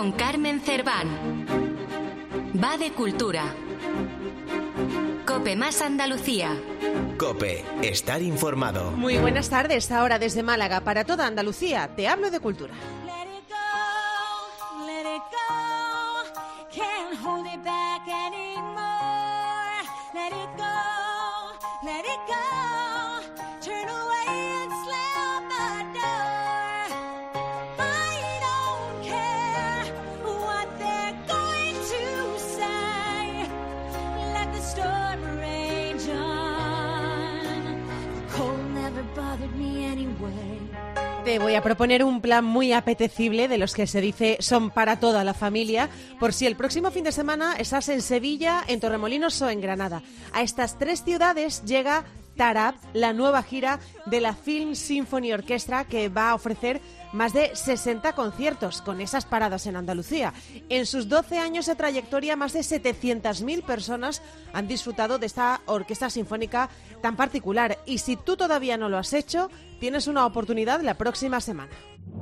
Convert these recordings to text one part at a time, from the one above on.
con Carmen Cerván. Va de cultura. COPE más Andalucía. COPE, estar informado. Muy buenas tardes, ahora desde Málaga para toda Andalucía. Te hablo de cultura. Te voy a proponer un plan muy apetecible de los que se dice son para toda la familia, por si el próximo fin de semana estás en Sevilla, en Torremolinos o en Granada. A estas tres ciudades llega Tarab, la nueva gira de la Film Symphony Orchestra, que va a ofrecer más de 60 conciertos con esas paradas en Andalucía. En sus 12 años de trayectoria, más de 700.000 personas han disfrutado de esta orquesta sinfónica tan particular. Y si tú todavía no lo has hecho, tienes una oportunidad la próxima semana.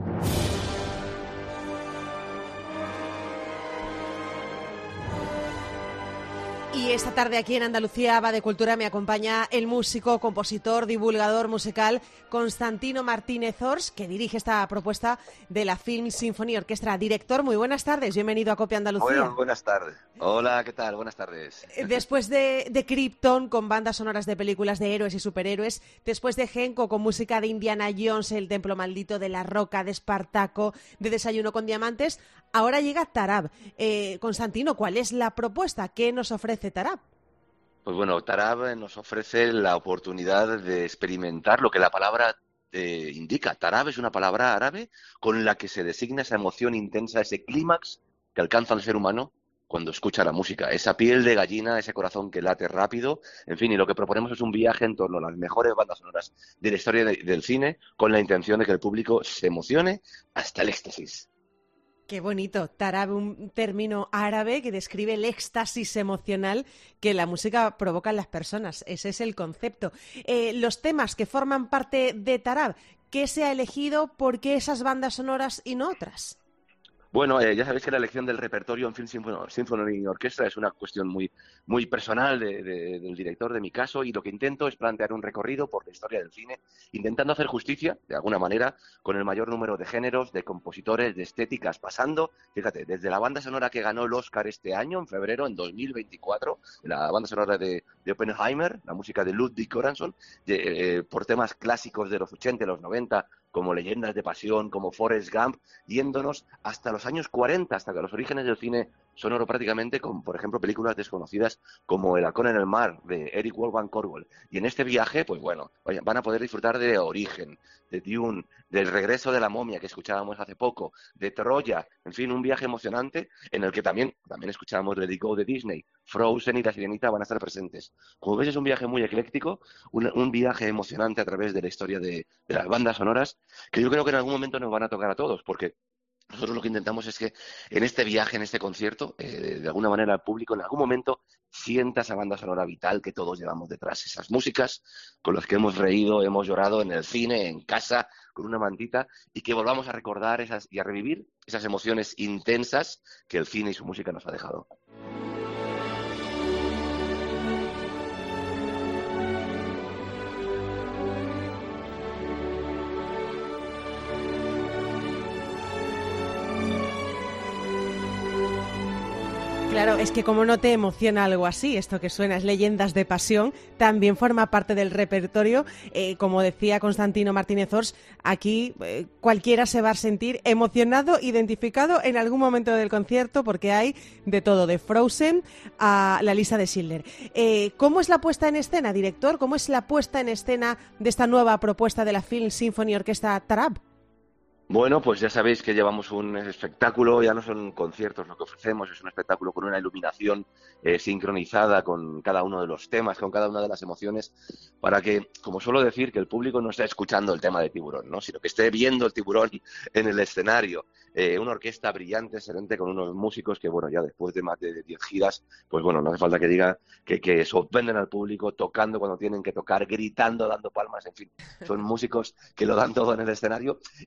Y esta tarde aquí en Andalucía Va de Cultura me acompaña el músico, compositor, divulgador musical Constantino Martínez Ors, que dirige esta propuesta de la Film Symphony Orchestra. Director, muy buenas tardes, bienvenido a COPE Andalucía. Bueno, buenas tardes. Hola, ¿qué tal? Buenas tardes. Después de Krypton, con bandas sonoras de películas de héroes y superhéroes, después de Genco, con música de Indiana Jones, El Templo Maldito, de La Roca, de Espartaco, de Desayuno con Diamantes, ahora llega Tarab. Constantino, ¿cuál es la propuesta? ¿Qué nos ofrece Tarab? Pues bueno, Tarab nos ofrece la oportunidad de experimentar lo que la palabra indica. Tarab es una palabra árabe con la que se designa esa emoción intensa, ese clímax que alcanza el ser humano cuando escucha la música, esa piel de gallina, ese corazón que late rápido, en fin, y lo que proponemos es un viaje en torno a las mejores bandas sonoras de la historia del cine, con la intención de que el público se emocione hasta el éxtasis. Qué bonito, Tarab, un término árabe que describe el éxtasis emocional que la música provoca en las personas. Ese es el concepto. Los temas que forman parte de Tarab, ¿qué se ha elegido? ¿Por qué esas bandas sonoras y no otras? Bueno, ya sabéis que la elección del repertorio en Film Symphony Orchestra es una cuestión muy personal del director, de mi caso, y lo que intento es plantear un recorrido por la historia del cine, intentando hacer justicia, de alguna manera, con el mayor número de géneros, de compositores, de estéticas, pasando, fíjate, desde la banda sonora que ganó el Oscar este año, en febrero, en 2024, la banda sonora de Oppenheimer, la música de Ludwig Göransson, por temas clásicos de los 80 y los 90, como Leyendas de Pasión, como Forrest Gump, yéndonos hasta los años 40, hasta los orígenes del cine sonoro prácticamente, con, por ejemplo, películas desconocidas como El halcón en el mar, de Eric Wolfgang Korwald. Y en este viaje, pues bueno, van a poder disfrutar de Origen, de Dune, del regreso de la momia que escuchábamos hace poco, de Troya, en fin, un viaje emocionante en el que también escuchábamos Let It Go de Disney, Frozen y La Sirenita van a estar presentes. Como ves, es un viaje muy ecléctico, un viaje emocionante a través de la historia de las bandas sonoras, que yo creo que en algún momento nos van a tocar a todos, porque nosotros lo que intentamos es que en este viaje, en este concierto, de alguna manera el público en algún momento sienta esa banda sonora vital que todos llevamos detrás, esas músicas con las que hemos reído, hemos llorado en el cine, en casa, con una mantita, y que volvamos a recordar y a revivir esas emociones intensas que el cine y su música nos ha dejado. Claro, es que como no te emociona algo así, esto que suena es Leyendas de Pasión, también forma parte del repertorio. Como decía Constantino Martínez Ors, aquí cualquiera se va a sentir emocionado, identificado en algún momento del concierto, porque hay de todo, de Frozen a la lista de Schindler. ¿Cómo es la puesta en escena, director? ¿Cómo es la puesta en escena de esta nueva propuesta de la Film Symphony Orchestra Tarab? Bueno, pues ya sabéis que llevamos un espectáculo, ya no son conciertos lo que ofrecemos, es un espectáculo con una iluminación sincronizada con cada uno de los temas, con cada una de las emociones, para que, como suelo decir, que el público no esté escuchando el tema de Tiburón, ¿no?, sino que esté viendo el tiburón en el escenario. Una orquesta brillante, excelente, con unos músicos que, bueno, ya después de más de 10 giras, pues bueno, no hace falta que diga que sorprenden al público, tocando cuando tienen que tocar, gritando, dando palmas, en fin, son músicos que lo dan todo en el escenario. Y mi papel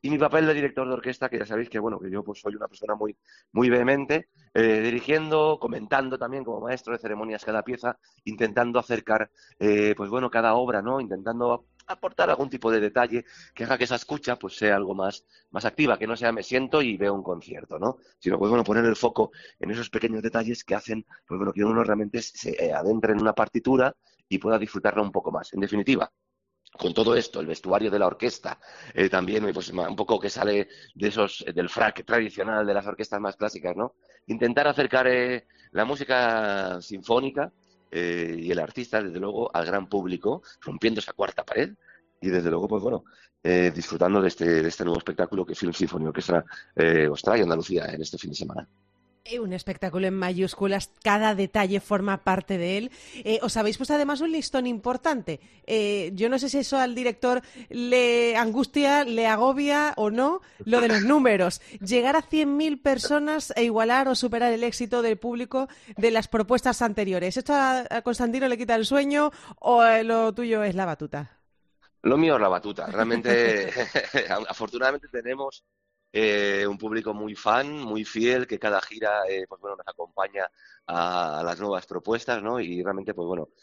de director de orquesta, que ya sabéis que, bueno, que yo pues soy una persona muy vehemente, dirigiendo, comentando también como maestro de ceremonias cada pieza, intentando acercar, pues bueno, cada obra, ¿no? Intentando aportar algún tipo de detalle que haga que esa escucha pues sea algo más activa, que no sea me siento y veo un concierto, ¿no? Sino pues bueno, poner el foco en esos pequeños detalles que hacen, pues bueno, que uno realmente se adentre en una partitura y pueda disfrutarla un poco más. En definitiva, con todo esto, el vestuario de la orquesta, también pues, un poco que sale de esos, del frac tradicional de las orquestas más clásicas, ¿no? Intentar acercar la música sinfónica y el artista, desde luego, al gran público, rompiendo esa cuarta pared y, desde luego, pues bueno, disfrutando de este nuevo espectáculo que Film Symphony Orchestra os trae a Andalucía en este fin de semana. Un espectáculo en mayúsculas, cada detalle forma parte de él. Os habéis puesto además un listón importante. Yo no sé si eso al director le angustia, le agobia o no, lo de los números. Llegar a 100.000 personas e igualar o superar el éxito del público de las propuestas anteriores. ¿Esto a Constantino le quita el sueño o lo tuyo es la batuta? Lo mío es la batuta. Realmente, afortunadamente tenemos un público muy fan, muy fiel, que cada gira pues bueno, nos acompaña a las nuevas propuestas, ¿no? Y realmente, pues bueno,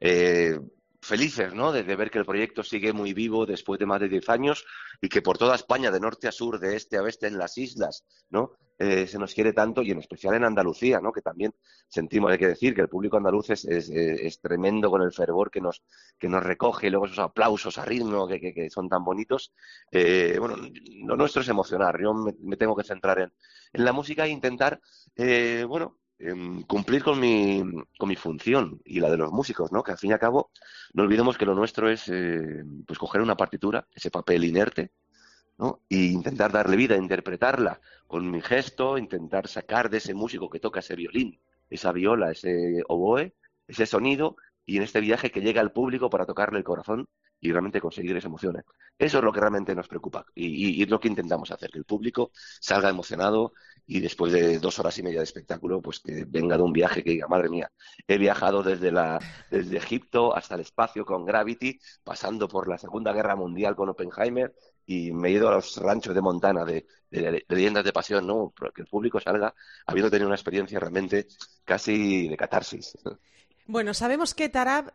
felices, ¿no? De ver que el proyecto sigue muy vivo después de más de 10 años y que por toda España, de norte a sur, de este a oeste, en las islas, ¿no? Se nos quiere tanto, y en especial en Andalucía, ¿no? Que también sentimos, hay que decir, que el público andaluz es tremendo con el fervor que nos recoge, y luego esos aplausos a ritmo que son tan bonitos. Bueno, lo nuestro es emocionar. Yo me tengo que centrar en la música e intentar, bueno, cumplir con mi función y la de los músicos, ¿no? Que al fin y al cabo no olvidemos que lo nuestro es pues coger una partitura, ese papel inerte, ¿no? Y intentar darle vida, interpretarla con mi gesto, intentar sacar de ese músico que toca ese violín, esa viola, ese oboe, ese sonido, y en este viaje que llega al público para tocarle el corazón y realmente conseguir esa emoción. Eso es lo que realmente nos preocupa y es lo que intentamos hacer, que el público salga emocionado y después de 2 horas y media de espectáculo, pues que venga de un viaje que diga, madre mía, he viajado desde Egipto hasta el espacio con Gravity, pasando por la Segunda Guerra Mundial con Oppenheimer, y me he ido a los ranchos de Montana de leyendas de pasión, ¿no? Para que el público salga habiendo tenido una experiencia realmente casi de catarsis. Bueno, sabemos que Tarab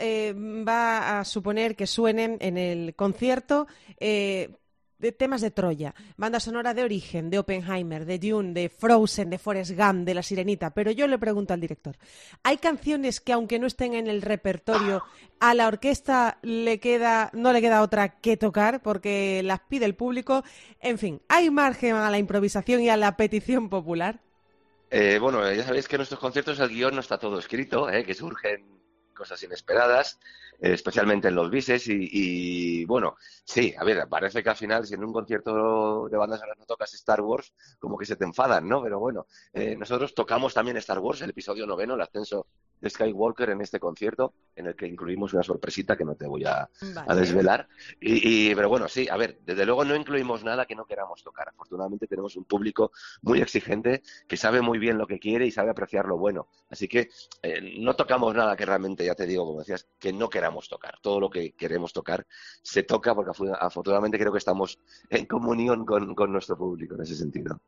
va a suponer que suenen en el concierto de temas de Troya, banda sonora de Origen, de Oppenheimer, de Dune, de Frozen, de Forrest Gump, de La Sirenita. Pero yo le pregunto al director, ¿hay canciones que, aunque no estén en el repertorio, a la orquesta no le queda otra que tocar porque las pide el público? En fin, ¿hay margen a la improvisación y a la petición popular? Bueno, ya sabéis que en nuestros conciertos el guión no está todo escrito, que surgen cosas inesperadas, especialmente en los bises y bueno, sí, a ver, parece que al final si en un concierto de bandas sonoras no tocas Star Wars, como que se te enfadan, ¿no? Pero bueno, nosotros tocamos también Star Wars, el episodio 9, el ascenso de Skywalker, en este concierto, en el que incluimos una sorpresita que no te voy a desvelar. Pero bueno, sí, a ver, desde luego no incluimos nada que no queramos tocar. Afortunadamente tenemos un público muy exigente que sabe muy bien lo que quiere y sabe apreciar lo bueno. Así que no tocamos nada que realmente, ya te digo, como decías, que no queramos tocar. Todo lo que queremos tocar se toca porque afortunadamente creo que estamos en comunión con nuestro público en ese sentido.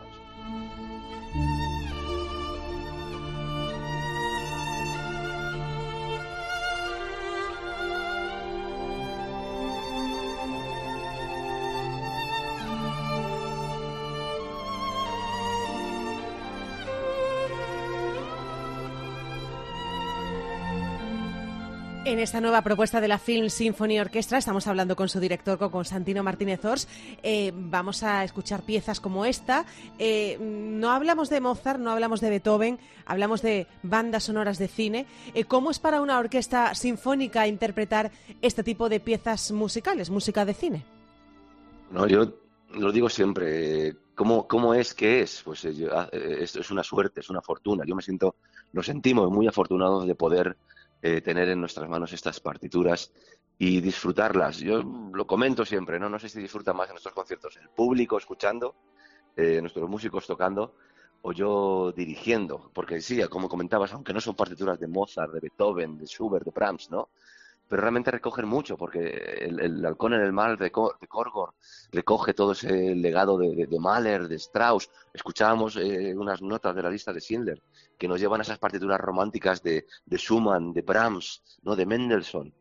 En esta nueva propuesta de la Film Symphony Orchestra estamos hablando con su director, con Constantino Martínez Ors. Vamos a escuchar piezas como esta. No hablamos de Mozart, no hablamos de Beethoven, hablamos de bandas sonoras de cine. ¿Cómo es para una orquesta sinfónica interpretar este tipo de piezas musicales, música de cine? No, yo lo digo siempre. ¿Cómo es que es? Pues esto es una suerte, es una fortuna. Nos sentimos muy afortunados de poder tener en nuestras manos estas partituras y disfrutarlas. Yo lo comento siempre, ¿no? No sé si disfrutan más en nuestros conciertos el público escuchando, nuestros músicos tocando, o yo dirigiendo, porque sí, como comentabas, aunque no son partituras de Mozart, de Beethoven, de Schubert, de Brahms, ¿no? pero realmente recogen mucho, porque el Halcón en el Mar de Kórgor recoge todo ese legado de Mahler, de Strauss. Escuchábamos unas notas de la lista de Schindler que nos llevan a esas partituras románticas de Schumann, de Brahms, ¿no? De Mendelssohn.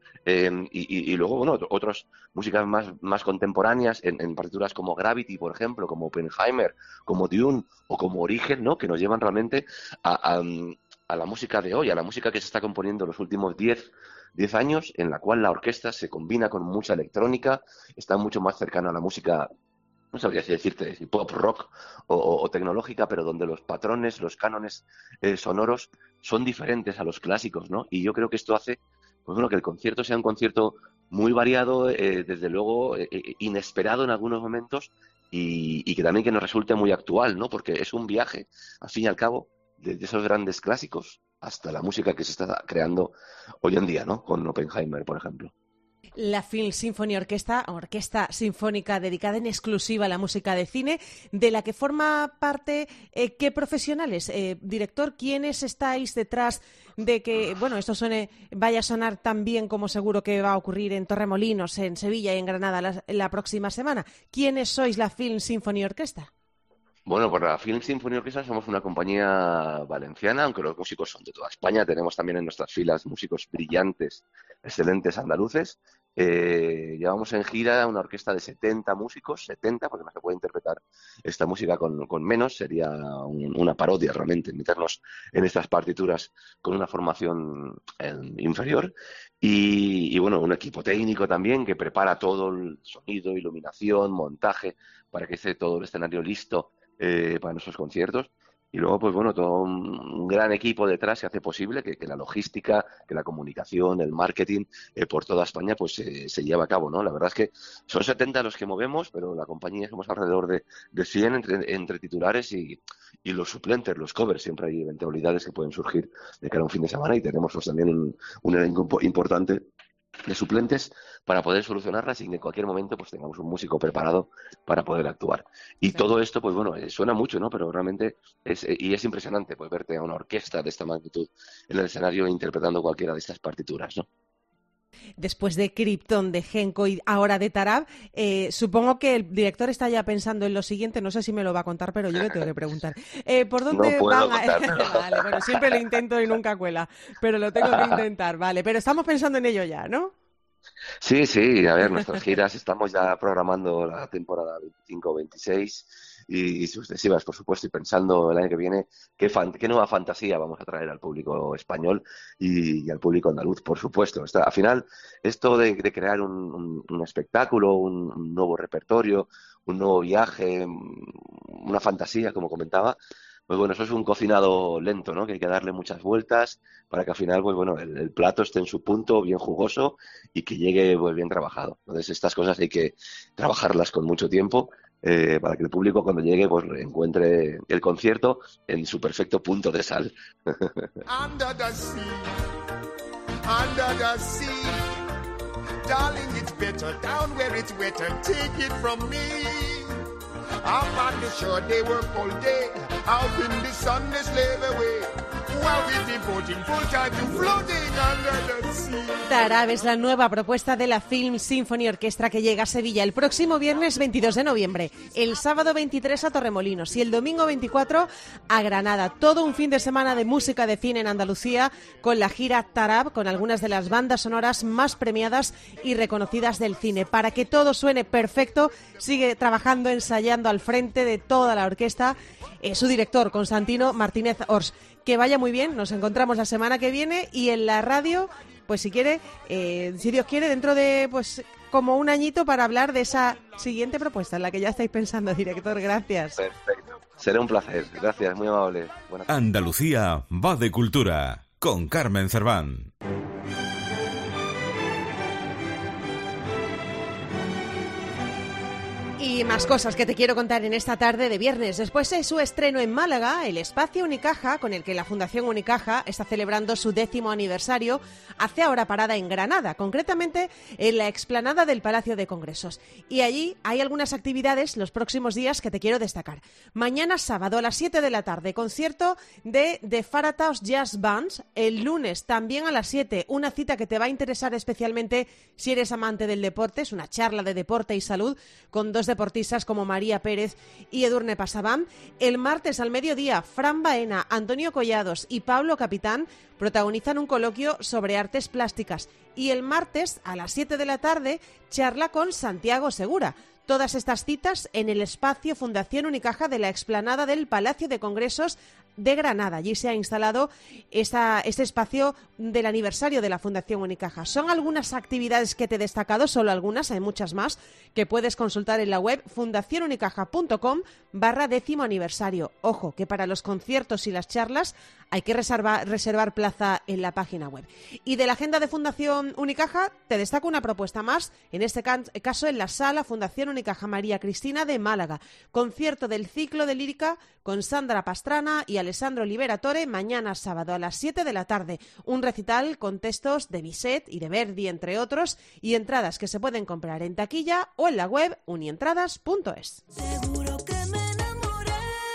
Y luego, bueno, otras músicas más contemporáneas en partituras como Gravity, por ejemplo, como Oppenheimer, como Dune o como Origen, ¿no? Que nos llevan realmente a la música de hoy, a la música que se está componiendo en los últimos 10 años, en la cual la orquesta se combina con mucha electrónica, está mucho más cercana a la música, no sabría si decirte, si pop rock o tecnológica, pero donde los patrones, los cánones sonoros son diferentes a los clásicos, ¿no? Y yo creo que esto hace, pues bueno, que el concierto sea un concierto muy variado, desde luego inesperado en algunos momentos, y que también que nos resulte muy actual, ¿no? Porque es un viaje, al fin y al cabo, de esos grandes clásicos hasta la música que se está creando hoy en día, ¿no? Con Oppenheimer, por ejemplo. La Film Symphony Orquesta sinfónica dedicada en exclusiva a la música de cine, de la que forma parte, ¿qué profesionales? Director, ¿quiénes estáis detrás de que, bueno, esto vaya a sonar tan bien como seguro que va a ocurrir en Torremolinos, en Sevilla y en Granada la próxima semana? ¿Quiénes sois la Film Symphony Orquesta? Bueno, por la Film Symphony Orchestra somos una compañía valenciana, aunque los músicos son de toda España. Tenemos también en nuestras filas músicos brillantes, excelentes andaluces. Llevamos en gira una orquesta de 70 músicos, 70, porque no se puede interpretar esta música con menos. Sería una parodia realmente, meternos en estas partituras con una formación inferior. Y bueno, un equipo técnico también que prepara todo el sonido, iluminación, montaje, para que esté todo el escenario listo para nuestros conciertos. Y luego, pues bueno, todo un gran equipo detrás que hace posible que la logística, que la comunicación, el marketing por toda España pues se lleva a cabo, ¿no? La verdad es que son 70 los que movemos, pero la compañía somos alrededor de 100 entre titulares y los suplentes, los covers. Siempre hay eventualidades que pueden surgir de cara a un fin de semana, y tenemos pues también un elenco importante de suplentes para poder solucionarlas, y que en cualquier momento pues tengamos un músico preparado para poder actuar. Y todo esto, pues bueno, suena mucho, ¿no? Pero realmente es impresionante pues verte a una orquesta de esta magnitud en el escenario interpretando cualquiera de estas partituras, ¿no? Después de Krypton, de Genko y ahora de Tarab, supongo que el director está ya pensando en lo siguiente. No sé si me lo va a contar, pero yo le tengo que preguntar. ¿Por dónde no van Vale, bueno, siempre lo intento y nunca cuela, pero lo tengo que intentar, vale. Pero estamos pensando en ello ya, ¿no? Sí, a ver, nuestras giras estamos ya programando la temporada 25-26 y sucesivas, por supuesto, y pensando el año que viene qué nueva fantasía vamos a traer al público español y al público andaluz, por supuesto. Al final, esto de crear un espectáculo, un nuevo repertorio, un nuevo viaje, una fantasía, como comentaba, pues bueno, eso es un cocinado lento, ¿no? Que hay que darle muchas vueltas para que al final, pues bueno, el plato esté en su punto, bien jugoso, y que llegue pues bien trabajado. Entonces, estas cosas hay que trabajarlas con mucho tiempo para que el público cuando llegue pues encuentre el concierto en su perfecto punto de sal. Under the sea, darling, it's better down where it's wetter. Take it from me. Up on the shore they work all day, out in the sun they slave away. While we're devoting full time to floating under the sea. Tarab es la nueva propuesta de la Film Symphony Orchestra, que llega a Sevilla el próximo viernes 22 de noviembre, el sábado 23 a Torremolinos y el domingo 24 a Granada. Todo un fin de semana de música de cine en Andalucía, con la gira Tarab, con algunas de las bandas sonoras más premiadas y reconocidas del cine. Para que todo suene perfecto, sigue trabajando, ensayando al frente de toda la orquesta su director, Constantino Martínez Ors. Que vaya muy bien, nos encontramos la semana que viene, y en la radio, pues si quiere, si Dios quiere, dentro de pues como un añito, para hablar de esa siguiente propuesta en la que ya estáis pensando, director. Gracias. Perfecto. Será un placer. Gracias, muy amable. Buenas tardes. Andalucía va de cultura, con Carmen Cerván. Y más cosas que te quiero contar en esta tarde de viernes. Después de su estreno en Málaga, el espacio Unicaja, con el que la Fundación Unicaja está celebrando su 10º aniversario, hace ahora parada en Granada, concretamente en la explanada del Palacio de Congresos. Y allí hay algunas actividades los próximos días que te quiero destacar. Mañana sábado a las 7 de la tarde, concierto de The Farataos Jazz Bands. El lunes también a las 7, una cita que te va a interesar especialmente si eres amante del deporte. Es una charla de deporte y salud con dos deportistas como María Pérez y Edurne Pasabán. El martes al mediodía, Fran Baena, Antonio Collados y Pablo Capitán protagonizan un coloquio sobre artes plásticas. Y el martes a las 7 de la tarde, charla con Santiago Segura. Todas estas citas en el espacio Fundación Unicaja de la explanada del Palacio de Congresos de Granada. Allí se ha instalado este espacio del aniversario de la Fundación Unicaja. Son algunas actividades que te he destacado, solo algunas, hay muchas más, que puedes consultar en la web fundacionunicaja.com/10º aniversario. Ojo, que para los conciertos y las charlas hay que reservar plaza en la página web. Y de la agenda de Fundación Unicaja te destaco una propuesta más, en este caso en la sala Fundación Unicaja María Cristina de Málaga. Concierto del ciclo de lírica con Sandra Pastrana y Alessandro Liberatore mañana sábado a las 7 de la tarde. Un recital con textos de Bizet y de Verdi, entre otros, y entradas que se pueden comprar en taquilla o en la web unientradas.es. Seguro que me enamoré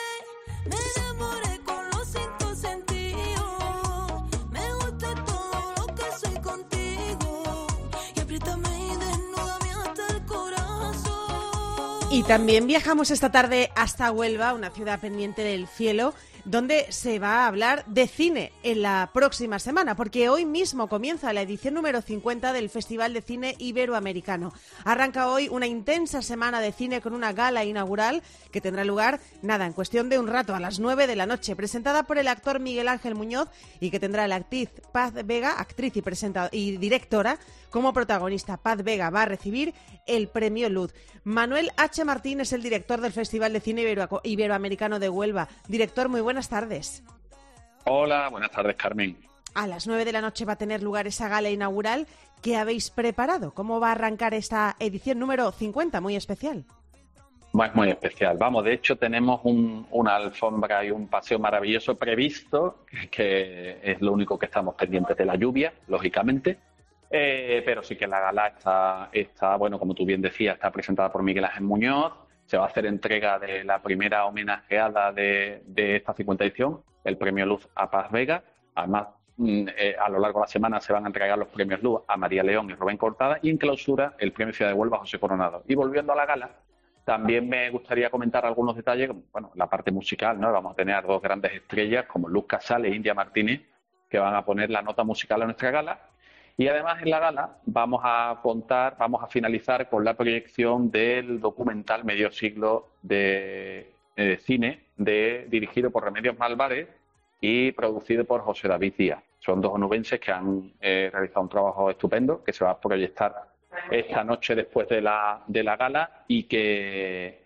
con los cinco sentidos. Me gusta todo lo que soy contigo y apriétame y desnúdame hasta el corazón. Y también viajamos esta tarde hasta Huelva, una ciudad pendiente del cielo, donde se va a hablar de cine en la próxima semana, porque hoy mismo comienza la edición número 50 del Festival de Cine Iberoamericano. Arranca hoy una intensa semana de cine con una gala inaugural que tendrá lugar, en cuestión de un rato, a las 9 de la noche, presentada por el actor Miguel Ángel Muñoz y que tendrá la actriz Paz Vega, actriz y directora, como protagonista. Paz Vega va a recibir el premio Luz. Manuel H. Martín es el director del Festival de Cine Iberoamericano de Huelva. Director, muy buenas tardes. Hola, buenas tardes, Carmen. A las 9 de la noche va a tener lugar esa gala inaugural. ¿Qué habéis preparado? ¿Cómo va a arrancar esta edición número 50, muy especial? Es muy especial. Vamos, de hecho tenemos una alfombra y un paseo maravilloso previsto, que es lo único que estamos pendientes de la lluvia, lógicamente. Pero sí que la gala está, bueno, como tú bien decías, está presentada por Miguel Ángel Muñoz. Se va a hacer entrega de la primera homenajeada de esta 50 edición, el premio Luz a Paz Vega. Además, a lo largo de la semana se van a entregar los premios Luz a María León y Rubén Cortada, y en clausura el premio Ciudad de Huelva a José Coronado. Y volviendo a la gala, también me gustaría comentar algunos detalles, bueno, la parte musical, ¿no? Vamos a tener dos grandes estrellas como Luz Casal e India Martínez, que van a poner la nota musical a nuestra gala. Y además en la gala vamos a finalizar con la proyección del documental Medio Siglo de cine dirigido por Remedios Malvarez y producido por José David Díaz. Son dos onubenses que han realizado un trabajo estupendo que se va a proyectar esta noche después de la gala y que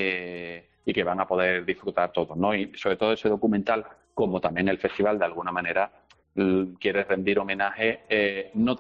van a poder disfrutar todos, ¿no? Y sobre todo ese documental, como también el festival de alguna manera quiere rendir homenaje no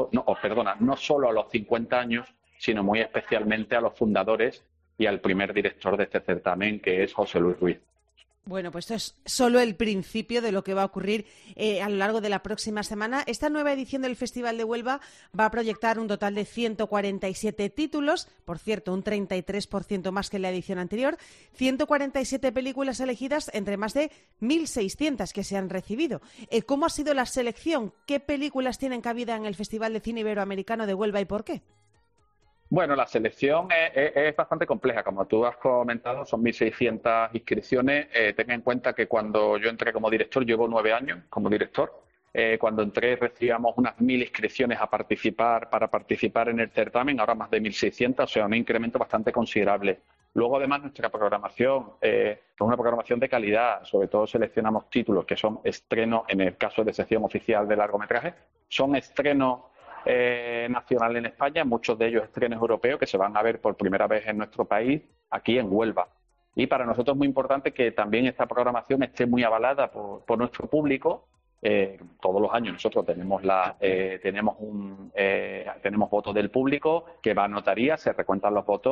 solo a los 50 años, sino muy especialmente a los fundadores y al primer director de este certamen, que es José Luis Ruiz. Bueno, pues esto es solo el principio de lo que va a ocurrir a lo largo de la próxima semana. Esta nueva edición del Festival de Huelva va a proyectar un total de 147 títulos, por cierto, un 33% más que en la edición anterior, 147 películas elegidas entre más de 1.600 que se han recibido. ¿Cómo ha sido la selección? ¿Qué películas tienen cabida en el Festival de Cine Iberoamericano de Huelva y por qué? Bueno, la selección es bastante compleja. Como tú has comentado, son 1.600 inscripciones. Ten en cuenta que cuando yo entré como director, llevo 9 años como director. Cuando entré recibíamos unas 1.000 inscripciones para participar en el certamen, ahora más de 1.600, o sea, un incremento bastante considerable. Luego, además, nuestra programación es una programación de calidad. Sobre todo seleccionamos títulos que son estrenos, en el caso de sección oficial de largometraje, son estrenos nacional en España, muchos de ellos estrenos europeos que se van a ver por primera vez en nuestro país, aquí en Huelva. Y para nosotros es muy importante que también esta programación esté muy avalada por nuestro público. Todos los años nosotros tenemos tenemos votos del público que va a notaría, se recuentan los votos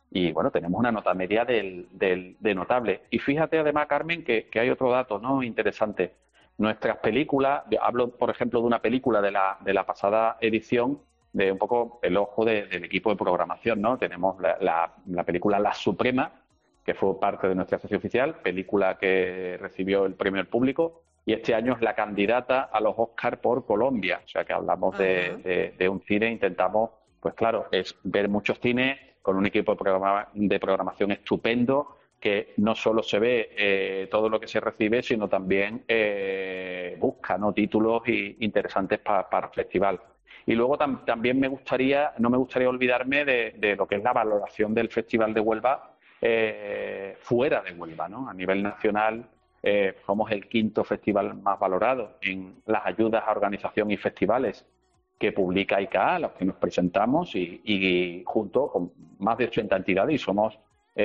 y bueno, tenemos una nota media de notable. Y fíjate además, Carmen, que hay otro dato, ¿no?, interesante. Nuestras películas, hablo por ejemplo de una película de la pasada edición, de un poco el ojo del equipo de programación, ¿no? Tenemos la película La Suprema, que fue parte de nuestra sección oficial, película que recibió el premio del público, y este año es la candidata a los Oscar por Colombia. O sea que hablamos de un cine, intentamos, pues claro, es ver muchos cines con un equipo de programación estupendo, que no solo se ve todo lo que se recibe, sino también busca, ¿no?, títulos interesantes para el festival. Y luego también no me gustaría olvidarme de lo que es la valoración del Festival de Huelva fuera de Huelva, ¿no? A nivel nacional somos el 5º festival más valorado en las ayudas a organización y festivales que publica ICA, a los que nos presentamos, y junto con más de 80 entidades, y somos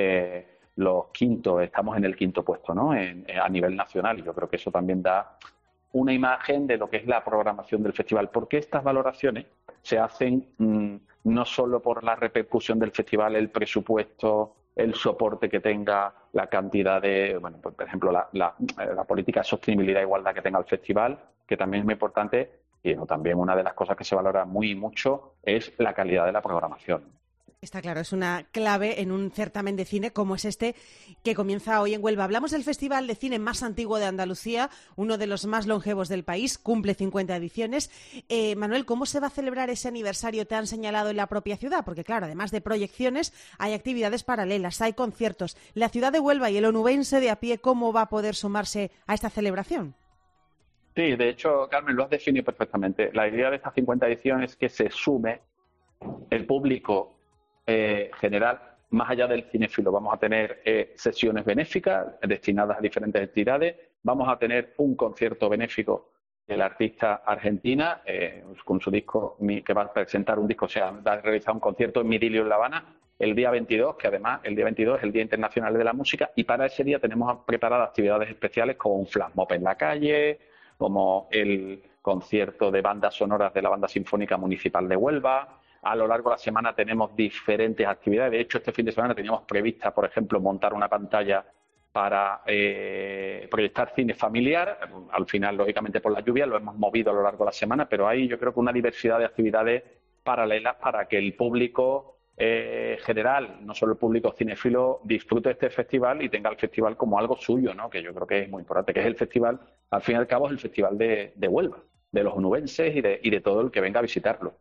los quintos, estamos en el 5º puesto, ¿no?, a nivel nacional, y yo creo que eso también da una imagen de lo que es la programación del festival, porque estas valoraciones se hacen no solo por la repercusión del festival, el presupuesto, el soporte que tenga, la cantidad de, bueno, pues, por ejemplo, la política de sostenibilidad e igualdad que tenga el festival, que también es muy importante, y también una de las cosas que se valora mucho es la calidad de la programación. Está claro, es una clave en un certamen de cine como es este que comienza hoy en Huelva. Hablamos del festival de cine más antiguo de Andalucía, uno de los más longevos del país, cumple 50 ediciones. Manuel, ¿cómo se va a celebrar ese aniversario? ¿Te han señalado en la propia ciudad? Porque claro, además de proyecciones, hay actividades paralelas, hay conciertos. La ciudad de Huelva y el onubense de a pie, ¿cómo va a poder sumarse a esta celebración? Sí, de hecho, Carmen, lo has definido perfectamente. La idea de esta 50 ediciones es que se sume el público general, más allá del cinéfilo. Vamos a tener sesiones benéficas destinadas a diferentes entidades. Vamos a tener un concierto benéfico de la artista argentina con su disco, que va a presentar un disco, o sea, va a realizar un concierto en Midilio, en La Habana, el día 22, que además el día 22 es el Día Internacional de la Música, y para ese día tenemos preparadas actividades especiales como un flash mob en la calle, como el concierto de bandas sonoras de la Banda Sinfónica Municipal de Huelva. A lo largo de la semana tenemos diferentes actividades. De hecho, este fin de semana teníamos prevista, por ejemplo, montar una pantalla para proyectar cine familiar. Al final, lógicamente, por la lluvia lo hemos movido a lo largo de la semana, pero hay, yo creo que una diversidad de actividades paralelas para que el público general, no solo el público cinéfilo, disfrute este festival y tenga el festival como algo suyo, ¿no?, que yo creo que es muy importante, que es el festival, al fin y al cabo, es el festival de Huelva, de los onubenses y de todo el que venga a visitarlo.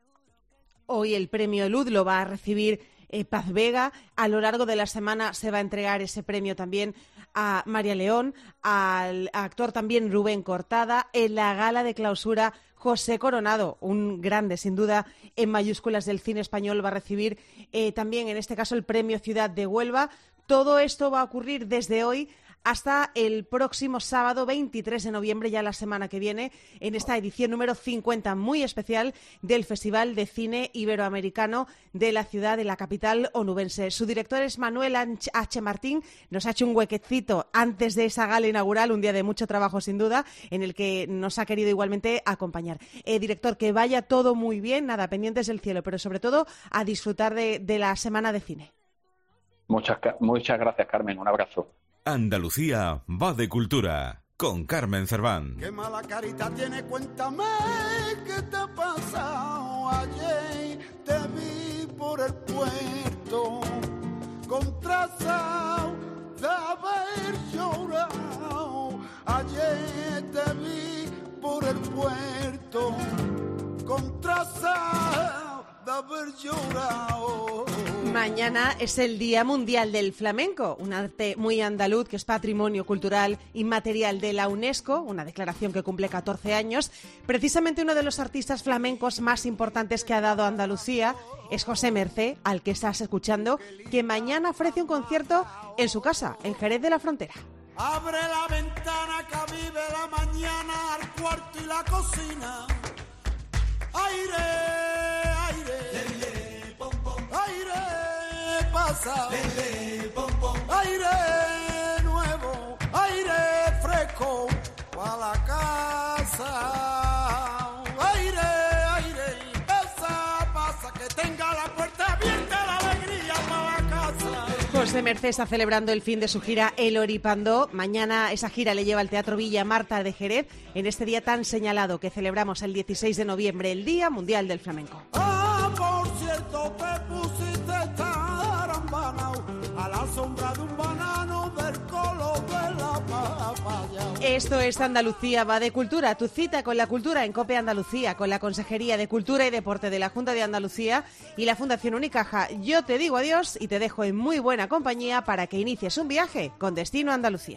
Hoy el premio Luz lo va a recibir Paz Vega. A lo largo de la semana se va a entregar ese premio también a María León, al actor también Rubén Cortada. En la gala de clausura, José Coronado, un grande sin duda en mayúsculas del cine español, va a recibir también en este caso el premio Ciudad de Huelva. Todo esto va a ocurrir desde hoy hasta el próximo sábado 23 de noviembre, ya la semana que viene, en esta edición número 50 muy especial del Festival de Cine Iberoamericano de la ciudad, de la capital onubense. Su director es Manuel H. Martín. Nos ha hecho un huequecito antes de esa gala inaugural, un día de mucho trabajo sin duda, en el que nos ha querido igualmente acompañar. Director, que vaya todo muy bien, nada, pendientes del cielo, pero sobre todo a disfrutar de la semana de cine. Muchas gracias, Carmen. Un abrazo. Andalucía va de cultura con Carmen Cerván. Qué mala carita tiene, cuéntame qué te ha pasado. Ayer te vi por el puerto con trazao de haber llorado. Ayer te vi por el puerto con trazao de haber llorado. Mañana es el Día Mundial del Flamenco, un arte muy andaluz que es patrimonio cultural inmaterial de la UNESCO, una declaración que cumple 14 años. Precisamente uno de los artistas flamencos más importantes que ha dado Andalucía es José Mercé, al que estás escuchando, que mañana ofrece un concierto en su casa, en Jerez de la Frontera. Abre la ventana que vive la mañana, al cuarto y la cocina. Aire, aire, lele, pom, pom. Aire pasa, lele, pom, pom. Aire nuevo, aire fresco para la casa. Aire, aire, pasa, que tenga la puerta abierta, la alegría para la casa. Ríos de Merced está celebrando el fin de su gira El Oripandó. Mañana esa gira le lleva al Teatro Villa Marta de Jerez en este día tan señalado que celebramos el 16 de noviembre, el Día Mundial del Flamenco. Ah, por cierto, te pusiste tan embanao a la sombra de un banano del color de la papaya. Esto es Andalucía va de cultura, tu cita con la cultura en COPE Andalucía, con la Consejería de Cultura y Deporte de la Junta de Andalucía y la Fundación Unicaja. Yo te digo adiós y te dejo en muy buena compañía para que inicies un viaje con destino a Andalucía.